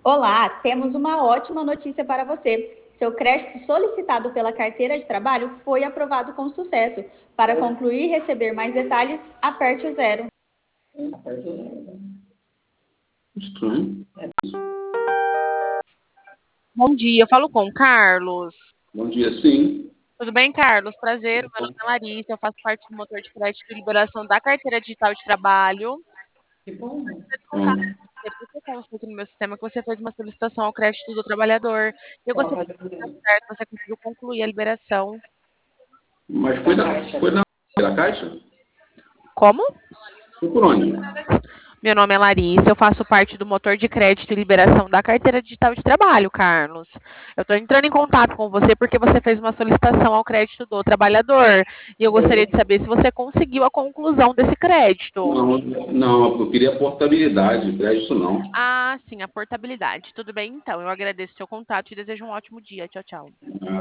Olá, temos uma ótima notícia para você. Seu crédito solicitado pela carteira de trabalho foi aprovado com sucesso. Para concluir e receber mais detalhes, aperte o zero. Estranho. Bom dia, eu falo com o Carlos. Bom dia, sim. Tudo bem, Carlos? Prazer, meu nome é Larissa, eu faço parte do motor de crédito de liberação da carteira digital de trabalho. Gostaria de contar Hum. com você, porque consta aqui no meu sistema que você fez uma solicitação ao crédito do trabalhor. Eu gostaria de saber se está certo, você conseguiu concluir a liberação. Mas foi na Caixa? Como? Foi por onde? Meu nome é Larissa, eu faço parte do motor de crédito e liberação da carteira digital de trabalho, Carlos. Eu estou entrando em contato com você porque você fez uma solicitação ao crédito do trabalhador. E eu gostaria de saber se você conseguiu a conclusão desse crédito. Não, não, eu queria portabilidade, crédito não. Ah, sim, a portabilidade. Tudo bem, então. Eu agradeço o seu contato e desejo um ótimo dia. Tchau, tchau. Ah,